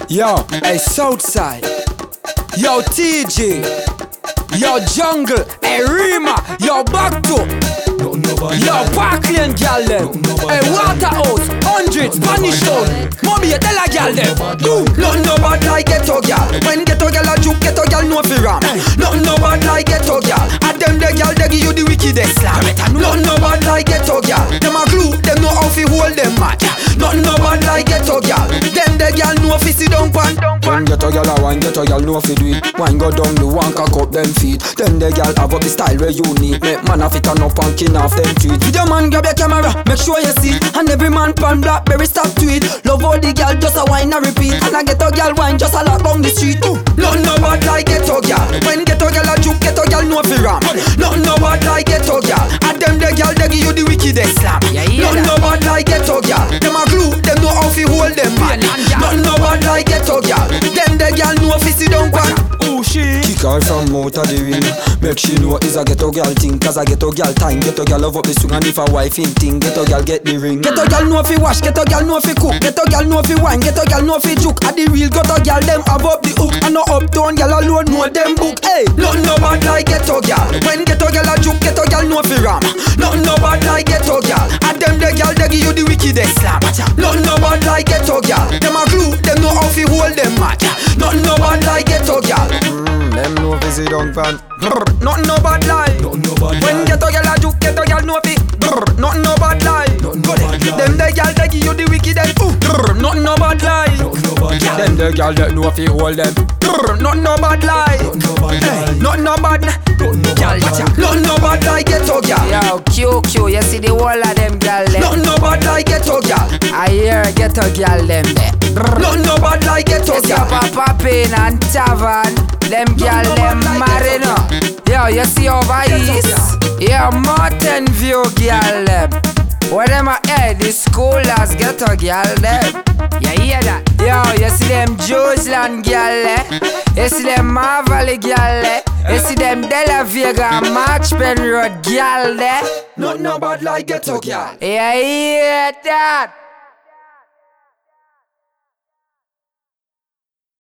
Yo, hey Southside. Yo TG. Yo Jungle. Hey Rima. Yo Back2. Yo Parkland gal dem. Hey Waterhouse. 100 Spanish Town. Mommy you tell a gal dem. Nothing no bad like ghetto gal. When ghetto gal a juke, ghetto gal no fi ram. Nothing no bad like ghetto gal. And them the gal they give you the wickedest slam. Nothing no bad like ghetto gal. Them a glue, them know how fi hold them mad. Nothing no bad like ghetto gal. Them the gal know fi sit down pan. One ghetto gal a wine, ghetto gal know fi do it. One go down the one cock up them feet. Then the gal have up the style where you need. Make man a fit turn up and kin off them tweet. Video man grab your camera, make sure you see. And every man pan Blackberry stop tweet. Love all the gal just a wine and repeat. And I ghetto gal wine just a lock down the street. Nothing no bad like ghetto gal. When ghetto gal a juke, ghetto gal know fi ram. Nothing no bad like ghetto gal. And them the gal they give you the wickedest slam. Nothing no bad like ghetto gal. Them a glue, them know how fi hold them man. Nothing no bad like ghetto gal. Them the gal know fi sit down pan. Oh shit. Kick her from out of the ring. Make she know it's a ghetto gal thing. Cause a ghetto gal time. Ghetto gal love up the swing. And if a wife in thing, ghetto gal get the ring. Ghetto gal know fi wash, ghetto gal know fi cook. Ghetto gal know fi wine, ghetto gal know fi juke. A the real ghetto gal them have up the hook. And no uptown gal alone know them book. Hey, nothing no bad like ghetto gal. When ghetto gal a juke, ghetto gal know fi ram. Nothing no bad like ghetto gal. And them the gal they give you the wickedest slam. Nothing no bad like ghetto gal. Them a glue, them know how fi hold them mad. Nothing no bad like ghetto gal. Them know fi sit down pan. Nothing no bad like. When ghetto gal a juke, ghetto gal know fi. Nothing no bad like. Them the gal they give you the wickedest. Nothing no bad like. Them the gal that know fi hold them. Nothing no bad like. Nothing no bad. Nothing no bad like ghetto gal. Yo, QQ, you see the whole of them gal them. Nothing no bad like ghetto gal. I hear ghetto gal them there. Nothing no bad like ghetto It's gal. up a poppin' and tavern. Them gal them married up. Yo, you see over east. Yo, Mountain View gal them. Where them a the schoolers ghetto gal them. You hear that? Yo, you see them Joseland gal You see them Marvally gal You see them De La Vega Marchpen Road gal Nothing no bad like ghetto gal. You hear that?